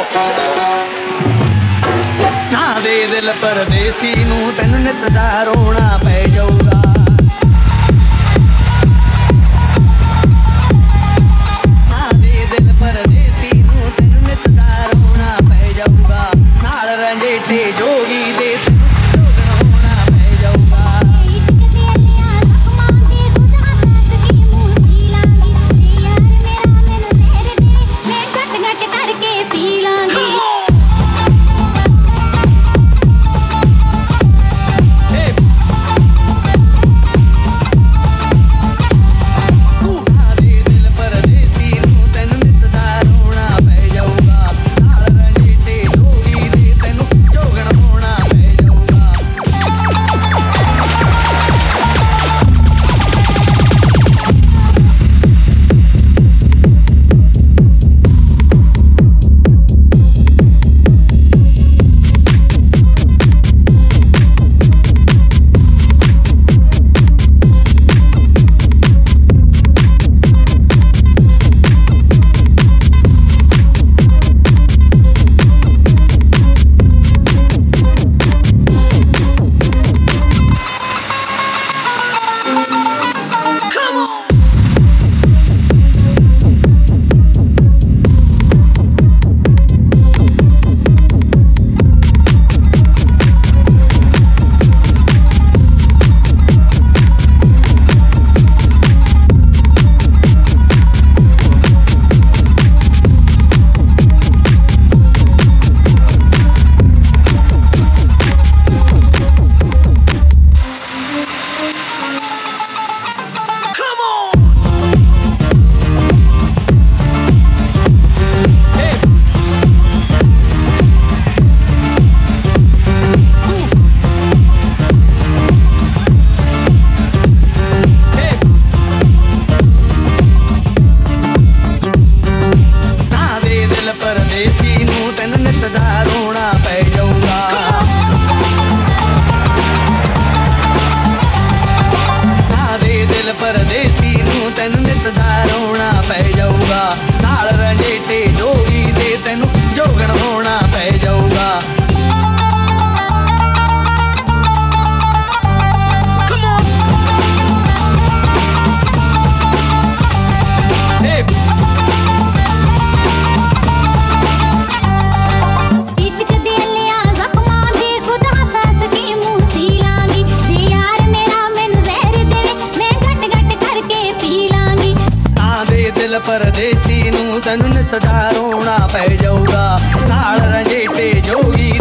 ਨਾ ਦੇ ਦਿਲ ਪਰਦੇਸੀ ਨੂੰ ਤੈਨੂੰ ਨਿੱਤ ਦਾ ਰੋਣਾ ਪੈ ਜਾਊਗਾ। ਨਾ ਦੇ ਦਿਲ ਪਰਦੇਸੀ ਨੂੰ ਤੈਨੂੰ ਨਿੱਤ ਦਾ ਰੋਣਾ ਪੈ ਜਾਊਗਾ। ਨਾਲ ਰੰਜੇਟੇ ਜੋਗੀ ਦੇ ਪਰਦੇਸੀ ਨੂੰ ਤੈਨੂੰ ਨਿੱਤ ਦਾ ਰੋਣਾ ਪੈ ਜਾਊਗਾ। ਨਾ ਦੇ ਦਿਲ ਪਰਦੇਸੀ ਨੂੰ ਤੈਨੂੰ ਨਿੱਤ ਦਾ ਰੋਣਾ ਪੈ ਜਾਊਗਾ। ਨਾਲ ਰੰਜੇਟੇ ਜੋਗੀ ਦੇ ਤੈਨੂੰ ਜੋਗਣ ਹੋਣਾ ਪੈ ਜਾਊਗਾ। ਦਿਲ ਪਰਦੇਸੀ ਨੂੰ ਤੈਨੂੰ ਨਿੱਤ ਦਾ ਰੋਣਾ ਪੈ ਜਾਊਗਾ। ਨਾਲ ਰੰਜੇਟੇ ਜੋਗੀ